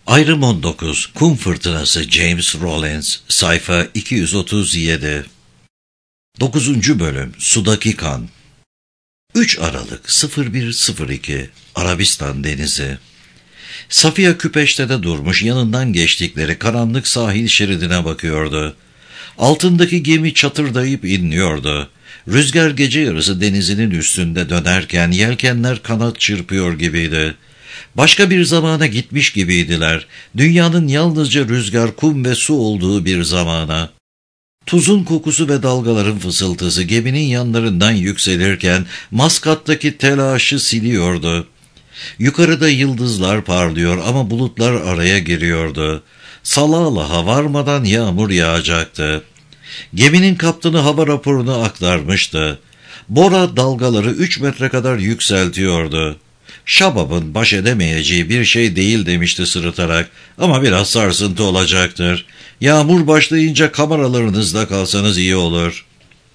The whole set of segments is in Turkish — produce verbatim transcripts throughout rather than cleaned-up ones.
Ayrım on dokuz. Kum Fırtınası James Rollins. Sayfa iki yüz otuz yedi. dokuzuncu Bölüm. Sudaki Kan. üç Aralık sıfır bir sıfır iki. Arabistan Denizi. Safiye küpeştede durmuş, yanından geçtikleri karanlık sahil şeridine bakıyordu. Altındaki gemi çatırdayıp inliyordu. Rüzgar gece yarısı denizinin üstünde dönerken yelkenler kanat çırpıyor gibiydi. Başka bir zamana gitmiş gibiydiler. Dünyanın yalnızca rüzgar, kum ve su olduğu bir zamana. Tuzun kokusu ve dalgaların fısıltısı geminin yanlarından yükselirken Maskat'taki telaşı siliyordu. Yukarıda yıldızlar parlıyor ama bulutlar araya giriyordu. Salalah varmadan yağmur yağacaktı. Geminin kaptanı hava raporunu aktarmıştı. Bora dalgaları üç metre kadar yükseltiyordu. Şabab'ın baş edemeyeceği bir şey değil demişti sırıtarak, ama biraz sarsıntı olacaktır. Yağmur başlayınca kameralarınızda kalsanız iyi olur.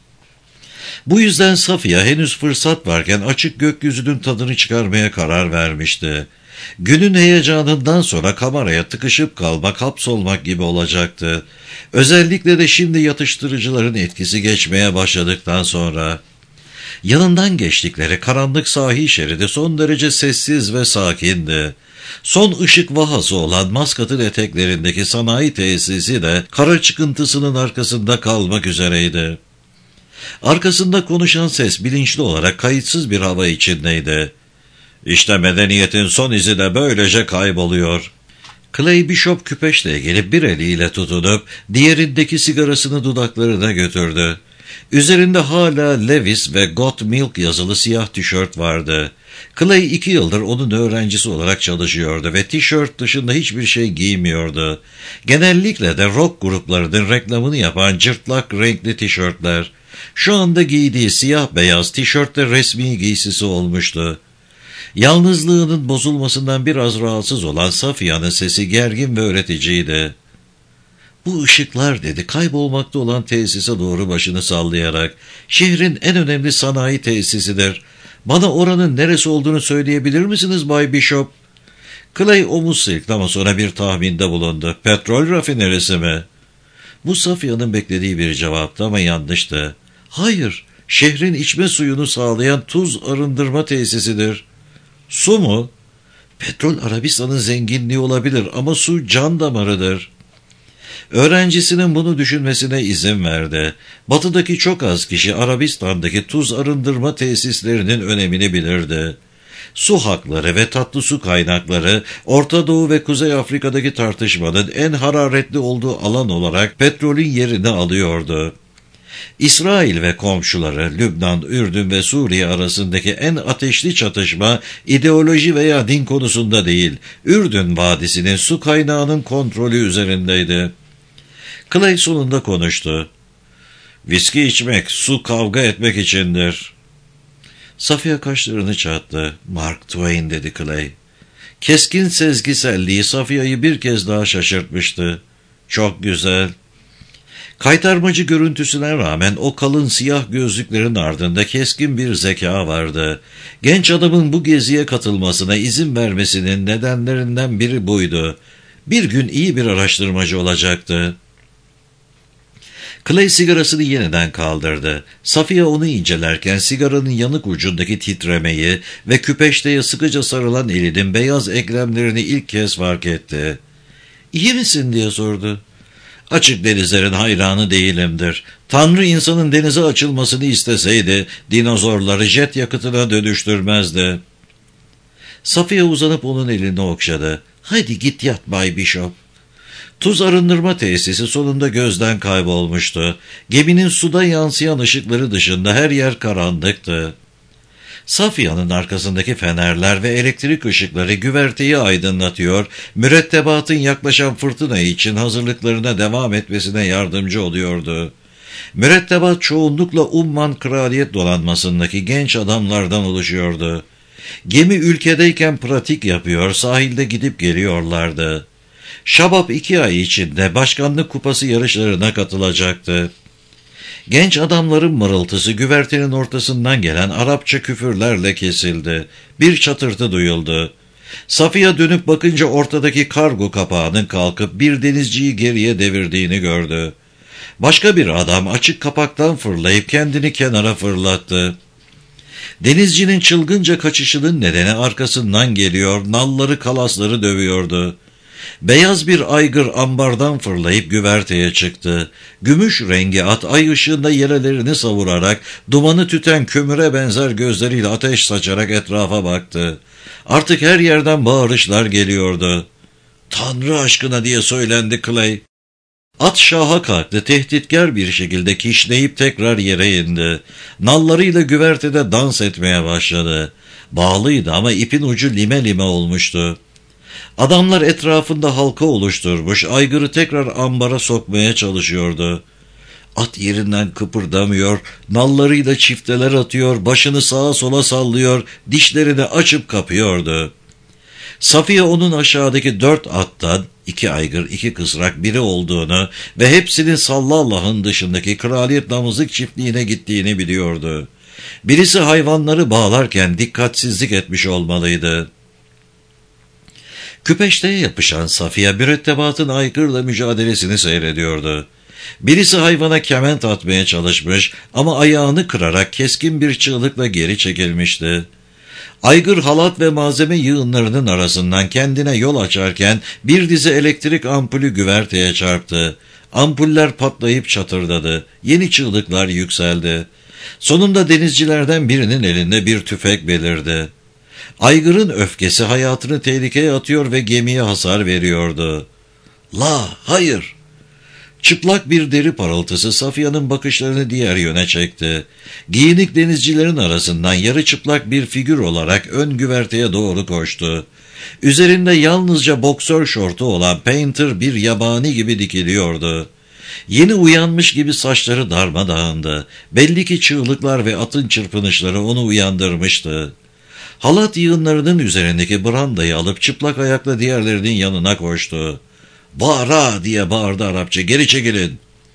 Bu yüzden Safiye henüz fırsat varken açık gökyüzünün tadını çıkarmaya karar vermişti. Günün heyecanından sonra kameraya tıkışıp kalmak, hapsolmak gibi olacaktı. Özellikle de şimdi yatıştırıcıların etkisi geçmeye başladıktan sonra. Yanından geçtikleri karanlık sahil şeridi son derece sessiz ve sakindi. Son ışık vahası olan Maskat'ın eteklerindeki sanayi tesisi de kara çıkıntısının arkasında kalmak üzereydi. Arkasında konuşan ses bilinçli olarak kayıtsız bir hava içindeydi. İşte medeniyetin son izi de böylece kayboluyor. Clay Bishop küpeşle gelip bir eliyle tutunup diğerindeki sigarasını dudaklarına götürdü. Üzerinde hala Levis ve Got Milk yazılı siyah tişört vardı. Clay iki yıldır onun öğrencisi olarak çalışıyordu ve tişört dışında hiçbir şey giymiyordu. Genellikle de rock gruplarının reklamını yapan cırtlak renkli tişörtler. Şu anda giydiği siyah beyaz tişört de resmi giysisi olmuştu. Yalnızlığının bozulmasından biraz rahatsız olan Safiye'nin sesi gergin ve öğreticiydi. "Bu ışıklar," dedi, kaybolmakta olan tesise doğru başını sallayarak. "Şehrin en önemli sanayi tesisidir. Bana oranın neresi olduğunu söyleyebilir misiniz Bay Bishop?" Clay omuz silkti ama sonra bir tahminde bulundu. "Petrol rafinerisi mi?" Bu Safiye'nin beklediği bir cevaptı ama yanlıştı. "Hayır, şehrin içme suyunu sağlayan tuz arındırma tesisidir." "Su mu?" "Petrol Arabistan'ın zenginliği olabilir ama su can damarıdır." Öğrencisinin bunu düşünmesine izin verdi. Batıdaki çok az kişi Arabistan'daki tuz arındırma tesislerinin önemini bilirdi. Su hakları ve tatlı su kaynakları, Orta Doğu ve Kuzey Afrika'daki tartışmanın en hararetli olduğu alan olarak petrolün yerini alıyordu. İsrail ve komşuları, Lübnan, Ürdün ve Suriye arasındaki en ateşli çatışma ideoloji veya din konusunda değil, Ürdün Vadisi'nin su kaynağının kontrolü üzerindeydi. Clay sonunda konuştu. "Viski içmek, su kavga etmek içindir." Safiye kaşlarını çattı. "Mark Twain," dedi Clay. Keskin sezgiselliği Safiye'yi bir kez daha şaşırtmıştı. "Çok güzel." Kaytarmacı görüntüsüne rağmen o kalın siyah gözlüklerin ardında keskin bir zeka vardı. Genç adamın bu geziye katılmasına izin vermesinin nedenlerinden biri buydu. Bir gün iyi bir araştırmacı olacaktı. Clay sigarasını yeniden kaldırdı. Safiye onu incelerken sigaranın yanık ucundaki titremeyi ve küpeşteye sıkıca sarılan elinin beyaz eklemlerini ilk kez fark etti. "İyi misin?" diye sordu. "Açık denizlerin hayranı değilimdir. Tanrı insanın denize açılmasını isteseydi dinozorları jet yakıtına dönüştürmezdi." Safiye uzanıp onun elini okşadı. "Haydi git yat Bay Bishop." Tuz arındırma tesisi sonunda gözden kaybolmuştu. Geminin suda yansıyan ışıkları dışında her yer karanlıktı. Safiye'nin arkasındaki fenerler ve elektrik ışıkları güverteyi aydınlatıyor, mürettebatın yaklaşan fırtına için hazırlıklarına devam etmesine yardımcı oluyordu. Mürettebat çoğunlukla Umman Kraliyet Donanması'ndaki genç adamlardan oluşuyordu. Gemi ülkedeyken pratik yapıyor, sahilde gidip geliyorlardı. Şabab iki ay içinde başkanlık kupası yarışlarına katılacaktı. Genç adamların mırıltısı güvertenin ortasından gelen Arapça küfürlerle kesildi. Bir çatırtı duyuldu. Safiye dönüp bakınca ortadaki kargo kapağının kalkıp bir denizciyi geriye devirdiğini gördü. Başka bir adam açık kapaktan fırlayıp kendini kenara fırlattı. Denizcinin çılgınca kaçışının nedeni arkasından geliyor, nalları kalasları dövüyordu. Beyaz bir aygır ambardan fırlayıp güverteye çıktı. Gümüş rengi at ay ışığında yelelerini savurarak dumanı tüten kömüre benzer gözleriyle ateş saçarak etrafa baktı. Artık her yerden bağırışlar geliyordu. "Tanrı aşkına!" diye söylendi Clay. At şaha kalktı, tehditkar bir şekilde kişneyip tekrar yere indi. Nallarıyla güvertede dans etmeye başladı. Bağlıydı ama ipin ucu lime lime olmuştu. Adamlar etrafında halka oluşturmuş, aygırı tekrar ambara sokmaya çalışıyordu. At yerinden kıpırdamıyor, nallarıyla çifteler atıyor, başını sağa sola sallıyor, dişlerini açıp kapıyordu. Safiye onun aşağıdaki dört attan, iki aygır, iki kısrak biri olduğunu ve hepsinin Sallallah'ın dışındaki Kraliyet Damızlık çiftliğine gittiğini biliyordu. Birisi hayvanları bağlarken dikkatsizlik etmiş olmalıydı. Küpeşteye yapışan Safiye mürettebatın aygırla mücadelesini seyrediyordu. Birisi hayvana kement atmaya çalışmış ama ayağını kırarak keskin bir çığlıkla geri çekilmişti. Aygır halat ve malzeme yığınlarının arasından kendine yol açarken bir dizi elektrik ampulü güverteye çarptı. Ampuller patlayıp çatırdadı. Yeni çığlıklar yükseldi. Sonunda denizcilerden birinin elinde bir tüfek belirdi. Aygırın öfkesi hayatını tehlikeye atıyor ve gemiye hasar veriyordu. "La, hayır!" Çıplak bir deri parıltısı Safiye'nin bakışlarını diğer yöne çekti. Giyinik denizcilerin arasından yarı çıplak bir figür olarak ön güverteye doğru koştu. Üzerinde yalnızca boksör şortu olan Painter bir yabani gibi dikiliyordu. Yeni uyanmış gibi saçları darmadağındı. Belli ki çığlıklar ve atın çırpınışları onu uyandırmıştı. Halat yığınlarının üzerindeki brandayı alıp çıplak ayakla diğerlerinin yanına koştu. "Bağıra!" diye bağırdı Arapça. "Geri çekilin!"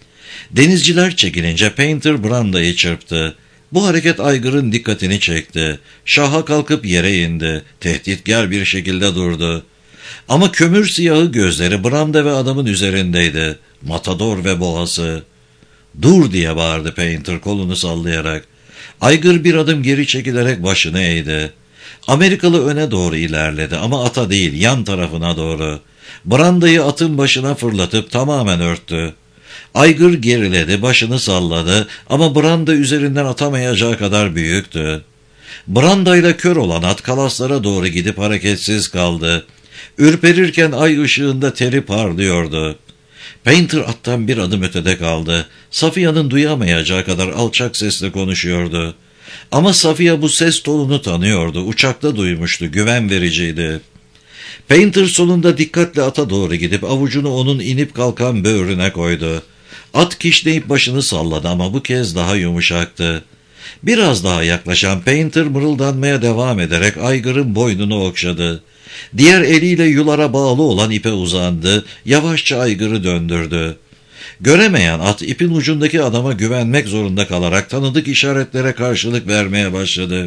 Denizciler çekilince Painter brandayı çırptı. Bu hareket aygırın dikkatini çekti. Şaha kalkıp yere indi. Tehditkar bir şekilde durdu. Ama kömür siyahı gözleri branda ve adamın üzerindeydi. Matador ve boğası. "Dur!" diye bağırdı Painter kolunu sallayarak. Aygır bir adım geri çekilerek başını eğdi. Amerikalı öne doğru ilerledi ama ata değil, yan tarafına doğru. Brandayı atın başına fırlatıp tamamen örttü. Aygır geriledi, başını salladı ama branda üzerinden atamayacağı kadar büyüktü. Brandayla kör olan at kalaslara doğru gidip hareketsiz kaldı. Ürperirken ay ışığında teri parlıyordu. Painter attan bir adım ötede kaldı. Safiye'nin duyamayacağı kadar alçak sesle konuşuyordu. Ama Safiye bu ses tonunu tanıyordu. Uçakta duymuştu, güven vericiydi. Painter sonunda dikkatle ata doğru gidip avucunu onun inip kalkan böğrüne koydu. At kişneyip başını salladı ama bu kez daha yumuşaktı. Biraz daha yaklaşan Painter mırıldanmaya devam ederek aygırın boynunu okşadı. Diğer eliyle yulara bağlı olan ipe uzandı, yavaşça aygırı döndürdü. Göremeyen at ipin ucundaki adama güvenmek zorunda kalarak tanıdık işaretlere karşılık vermeye başladı.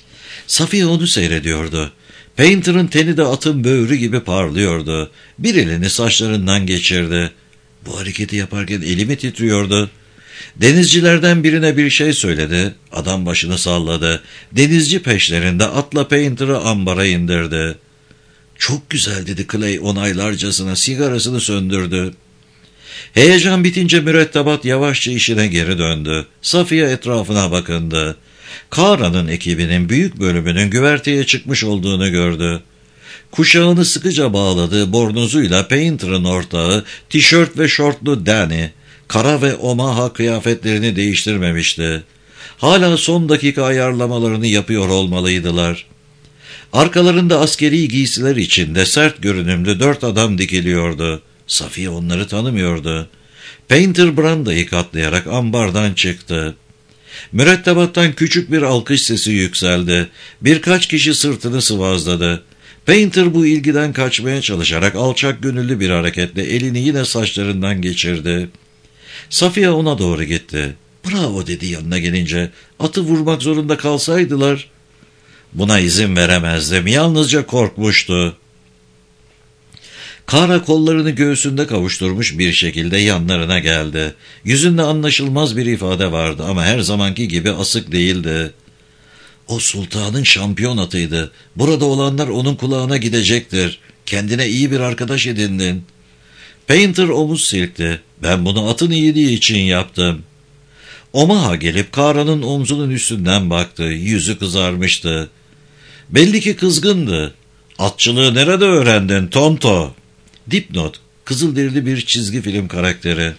Safiye onu seyrediyordu. Painter'ın teni de atın böğrü gibi parlıyordu. Bir elini saçlarından geçirdi. Bu hareketi yaparken elimi titriyordu. Denizcilerden birine bir şey söyledi. Adam başını salladı. Denizci peşlerinde atla Painter'ı ambara indirdi. "Çok güzel," dedi Clay onaylarcasına, sigarasını söndürdü. Heyecan bitince mürettebat yavaşça işine geri döndü. Safiye etrafına bakındı. Kara'nın ekibinin büyük bölümünün güverteye çıkmış olduğunu gördü. Kuşağını sıkıca bağladığı bornozuyla Painter'ın ortağı, tişört ve şortlu Danny, kara ve Omaha kıyafetlerini değiştirmemişti. Hala son dakika ayarlamalarını yapıyor olmalıydılar. Arkalarında askeri giysiler içinde sert görünümlü dört adam dikiliyordu. Safiye onları tanımıyordu. Painter brandayı katlayarak ambardan çıktı. Mürettebattan küçük bir alkış sesi yükseldi. Birkaç kişi sırtını sıvazladı. Painter bu ilgiden kaçmaya çalışarak alçak gönüllü bir hareketle elini yine saçlarından geçirdi. Safiye ona doğru gitti. "Bravo," dedi yanına gelince. "Atı vurmak zorunda kalsaydılar." Buna izin veremezdim. Yalnızca korkmuştu. Kara kollarını göğsünde kavuşturmuş bir şekilde yanlarına geldi. Yüzünde anlaşılmaz bir ifade vardı ama her zamanki gibi asık değildi. O sultanın şampiyon atıydı. Burada olanlar onun kulağına gidecektir. Kendine iyi bir arkadaş edindin. Painter omuz silkti. Ben bunu atın iyiliği için yaptım. Omaha gelip Kara'nın omzunun üstünden baktı. Yüzü kızarmıştı. Belli ki kızgındı. Atçılığı nerede öğrendin Tonto? Dipnot, kızılderili bir çizgi film karakteri.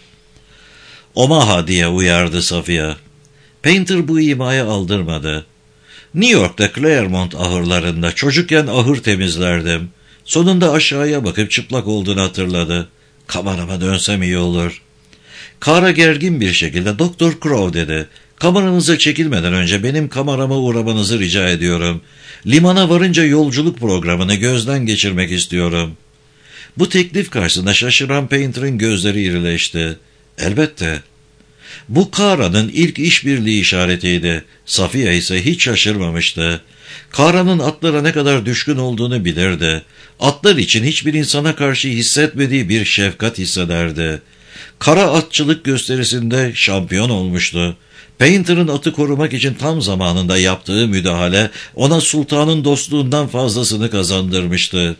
Omaha diye uyardı Safiye. Painter bu imaya aldırmadı. New York'ta Claremont ahırlarında çocukken ahır temizlerdim. Sonunda aşağıya bakıp çıplak olduğunu hatırladı. Kamerama dönsem iyi olur. Kara gergin bir şekilde Doktor Crow dedi. Kameranıza çekilmeden önce benim kamerama uğramanızı rica ediyorum. Limana varınca yolculuk programını gözden geçirmek istiyorum. Bu teklif karşısında şaşıran Painter'ın gözleri irileşti. Elbette. Bu Kara'nın ilk işbirliği işaretiydi. Safiye ise hiç şaşırmamıştı. Kara'nın atlara ne kadar düşkün olduğunu bilirdi. Atlar için hiçbir insana karşı hissetmediği bir şefkat hissederdi. Kara atçılık gösterisinde şampiyon olmuştu. Painter'ın atı korumak için tam zamanında yaptığı müdahale ona sultanın dostluğundan fazlasını kazandırmıştı.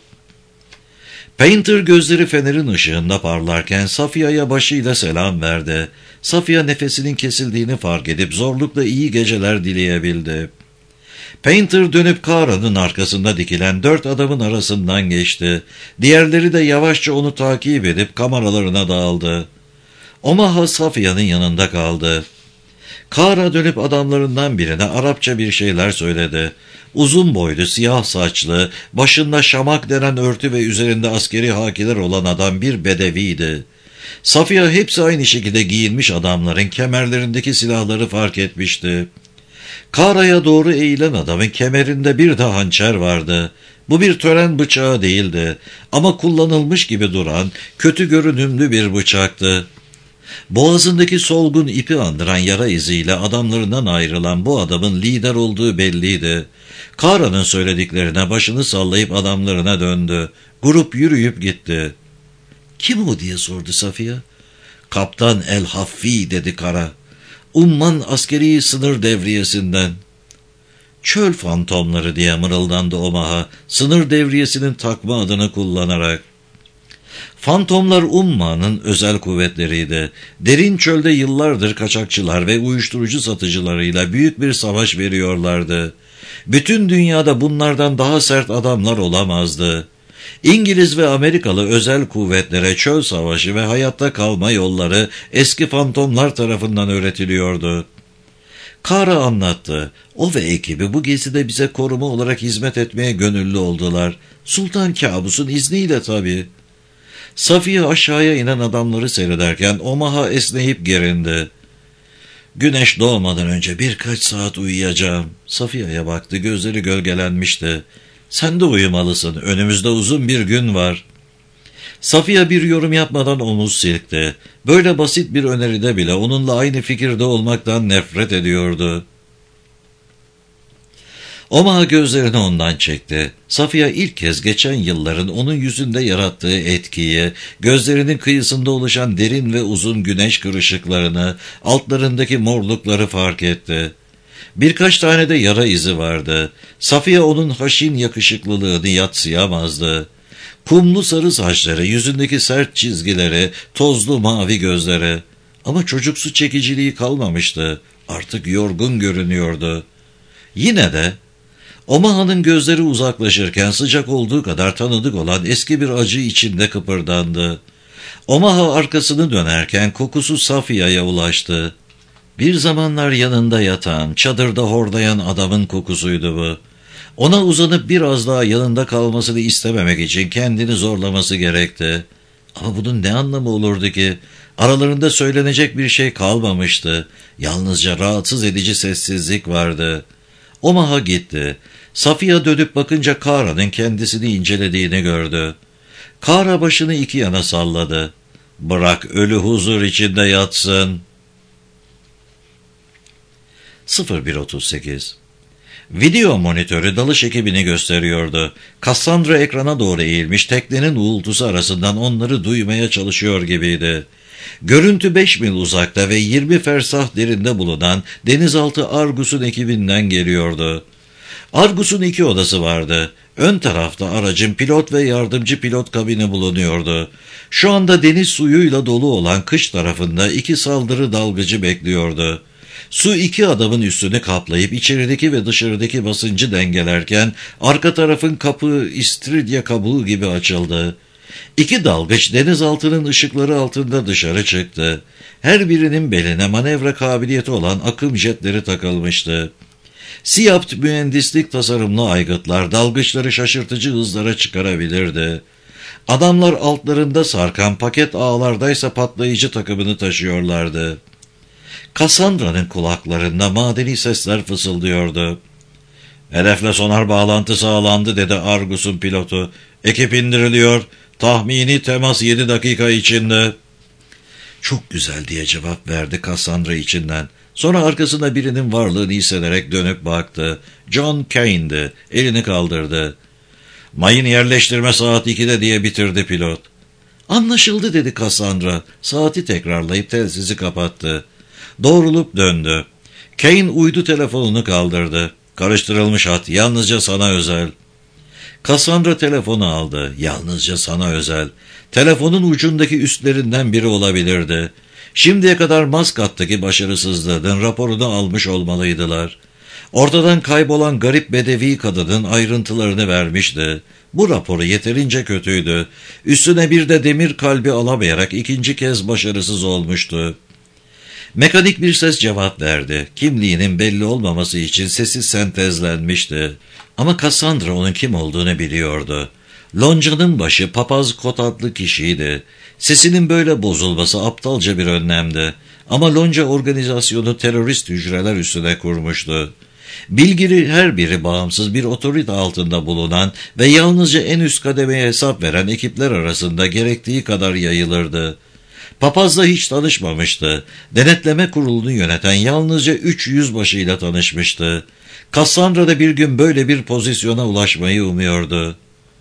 Painter gözleri fenerin ışığında parlarken Safiye'ye başıyla selam verdi. Safiye nefesinin kesildiğini fark edip zorlukla iyi geceler dileyebildi. Painter dönüp Kara'nın arkasında dikilen dört adamın arasından geçti. Diğerleri de yavaşça onu takip edip kameralarına dağıldı. Omaha Safiye'nin yanında kaldı. Kara dönüp adamlarından birine Arapça bir şeyler söyledi. Uzun boylu, siyah saçlı, başında şamak denen örtü ve üzerinde askeri hakiler olan adam bir bedeviydi. Safiye hepsi aynı şekilde giyinmiş adamların kemerlerindeki silahları fark etmişti. Kara'ya doğru eğilen adamın kemerinde bir de hançer vardı. Bu bir tören bıçağı değildi ama kullanılmış gibi duran, kötü görünümlü bir bıçaktı. Boğazındaki solgun ipi andıran yara iziyle adamlarından ayrılan bu adamın lider olduğu belliydi. Kara'nın söylediklerine başını sallayıp adamlarına döndü. Grup yürüyüp gitti. "Kim o?" diye sordu Safiye. "Kaptan El Haffi," dedi Kara. "Umman askeri sınır devriyesinden." "Çöl fantomları," diye mırıldandı Omaha, sınır devriyesinin takma adını kullanarak. Fantomlar Umman'ın özel kuvvetleriydi. Derin çölde yıllardır kaçakçılar ve uyuşturucu satıcılarıyla büyük bir savaş veriyorlardı. Bütün dünyada bunlardan daha sert adamlar olamazdı. İngiliz ve Amerikalı özel kuvvetlere çöl savaşı ve hayatta kalma yolları eski fantomlar tarafından öğretiliyordu. Kara anlattı. O ve ekibi bu gezide bize koruma olarak hizmet etmeye gönüllü oldular. Sultan Kabus'un izniyle tabii. Safiye aşağıya inen adamları seyrederken Omaha esneyip gerindi. "Güneş doğmadan önce birkaç saat uyuyacağım." Safiye'ye baktı, gözleri gölgelenmişti. "Sen de uyumalısın, önümüzde uzun bir gün var." Safiye bir yorum yapmadan omuz silkti. Böyle basit bir öneride bile onunla aynı fikirde olmaktan nefret ediyordu. Omaha gözlerini ondan çekti. Safiye ilk kez geçen yılların onun yüzünde yarattığı etkiyi, gözlerinin kıyısında oluşan derin ve uzun güneş kırışıklarını, altlarındaki morlukları fark etti. Birkaç tane de yara izi vardı. Safiye onun haşin yakışıklılığını yadsıyamazdı. Kumlu sarı saçları, yüzündeki sert çizgileri, tozlu mavi gözleri. Ama çocuksu çekiciliği kalmamıştı. Artık yorgun görünüyordu. Yine de Omaha'nın gözleri uzaklaşırken sıcak olduğu kadar tanıdık olan eski bir acı içinde kıpırdandı. Omaha arkasını dönerken kokusu Safiye'ye ulaştı. Bir zamanlar yanında yatan, çadırda horlayan adamın kokusuydu bu. Ona uzanıp biraz daha yanında kalmasını istememek için kendini zorlaması gerekti. Ama bunun ne anlamı olurdu ki? Aralarında söylenecek bir şey kalmamıştı. Yalnızca rahatsız edici sessizlik vardı. Omaha gitti. Safiye dönüp bakınca Kara'nın kendisini incelediğini gördü. Kara başını iki yana salladı. "Bırak ölü huzur içinde yatsın." sıfır bir otuz sekiz Video monitörü dalış ekibini gösteriyordu. Cassandra ekrana doğru eğilmiş, teknenin uğultusu arasından onları duymaya çalışıyor gibiydi. Görüntü beş mil uzakta ve yirmi fersah derinde bulunan denizaltı Argus'un ekibinden geliyordu. Argus'un iki odası vardı. Ön tarafta aracın pilot ve yardımcı pilot kabini bulunuyordu. Şu anda deniz suyuyla dolu olan kış tarafında iki saldırı dalgıcı bekliyordu. Su iki adamın üstünü kaplayıp içerideki ve dışarıdaki basıncı dengelerken arka tarafın kapı istiridye kabuğu gibi açıldı. İki dalgıç denizaltının ışıkları altında dışarı çıktı. Her birinin beline manevra kabiliyeti olan akım jetleri takılmıştı. Siyapt mühendislik tasarımlı aygıtlar dalgıçları şaşırtıcı hızlara çıkarabilirdi. Adamlar altlarında sarkan paket ağlardaysa patlayıcı takımını taşıyorlardı. Cassandra'nın kulaklarında madeni sesler fısıldıyordu. "Hedefle sonar bağlantı sağlandı," dedi Argus'un pilotu. "Ekip indiriliyor. Tahmini temas yedi dakika içinde." "Çok güzel," diye cevap verdi Cassandra içinden. Sonra arkasında birinin varlığını hissederek dönüp baktı. John Kane'di. Elini kaldırdı. "Mayın yerleştirme saat ikide," diye bitirdi pilot. "Anlaşıldı," dedi Cassandra. Saati tekrarlayıp telsizi kapattı. Doğrulup döndü. Kane uydu telefonunu kaldırdı. "Karıştırılmış hat, yalnızca sana özel." Cassandra telefonu aldı. Yalnızca sana özel. Telefonun ucundaki üstlerinden biri olabilirdi. Şimdiye kadar Maskat'taki başarısızlığın raporunu almış olmalıydılar. Ortadan kaybolan garip bedevi kadının ayrıntılarını vermişti. Bu raporu yeterince kötüydü. Üstüne bir de demir kalbi alamayarak ikinci kez başarısız olmuştu. Mekanik bir ses cevap verdi. Kimliğinin belli olmaması için sesi sentezlenmişti. Ama Cassandra onun kim olduğunu biliyordu. Loncanın başı papaz Kot adlı kişiydi. Sesinin böyle bozulması aptalca bir önlemdi. Ama Lonca organizasyonu terörist hücreler üstüne kurmuştu. Bilgili her biri bağımsız bir otorite altında bulunan ve yalnızca en üst kademeye hesap veren ekipler arasında gerektiği kadar yayılırdı. Papazla hiç tanışmamıştı. Denetleme kurulunu yöneten yalnızca üç yüzbaşıyla tanışmıştı. Cassandra da bir gün böyle bir pozisyona ulaşmayı umuyordu.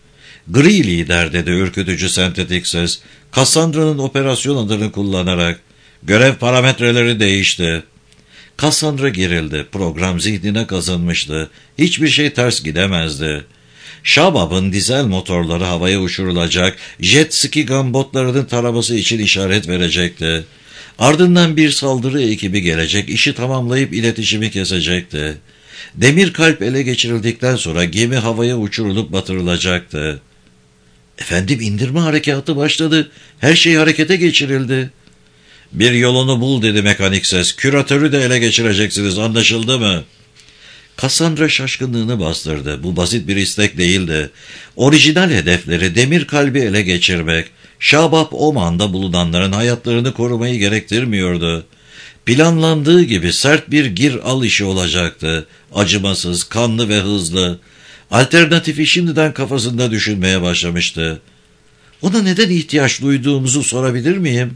"Gri lider," dedi ürkütücü sentetik ses. Cassandra'nın operasyon adını kullanarak. "Görev parametreleri değişti." Cassandra gerildi. Program zihnine kazınmıştı. Hiçbir şey ters gidemezdi. Shabab'ın dizel motorları havaya uçurulacak, jet ski gambotlarının taraması için işaret verecekti. Ardından bir saldırı ekibi gelecek, işi tamamlayıp iletişimi kesecekti. Demir kalp ele geçirildikten sonra gemi havaya uçurulup batırılacaktı. "Efendim, indirme harekatı başladı. Her şey harekete geçirildi." "Bir yolunu bul," dedi mekanik ses. "Küratörü de ele geçireceksiniz, anlaşıldı mı?" Cassandra şaşkınlığını bastırdı. Bu basit bir istek değildi. Orijinal hedefleri demir kalbi ele geçirmek, Shabab Oman'da bulunanların hayatlarını korumayı gerektirmiyordu. Planlandığı gibi sert bir gir-al işi olacaktı. Acımasız, kanlı ve hızlı. Alternatifi şimdiden kafasında düşünmeye başlamıştı. "Ona neden ihtiyaç duyduğumuzu sorabilir miyim?"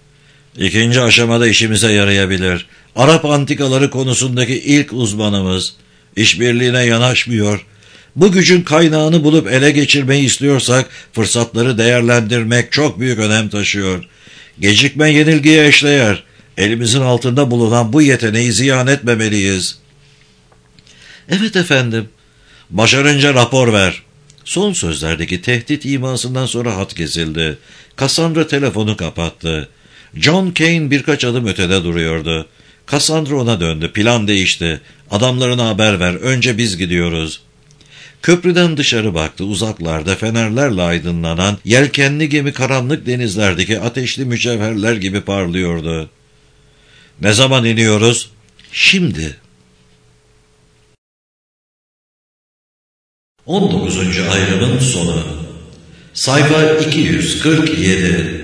"İkinci aşamada işimize yarayabilir. Arap antikaları konusundaki ilk uzmanımız. İşbirliğine yanaşmıyor. Bu gücün kaynağını bulup ele geçirmeyi istiyorsak fırsatları değerlendirmek çok büyük önem taşıyor. Gecikme yenilgiye eşdeğer. Elimizin altında bulunan bu yeteneği ziyan etmemeliyiz." "Evet efendim." "Başarınca rapor ver." Son sözlerdeki tehdit imasından sonra hat kesildi. Cassandra telefonu kapattı. John Kane birkaç adım ötede duruyordu. Cassandra ona döndü. "Plan değişti. Adamlarına haber ver. Önce biz gidiyoruz." Köprüden dışarı baktı. Uzaklarda fenerlerle aydınlanan yelkenli gemi karanlık denizlerdeki ateşli mücevherler gibi parlıyordu. "Ne zaman iniyoruz?" "Şimdi." on dokuzuncu ayrımın sonu. Sayfa iki yüz kırk yedi.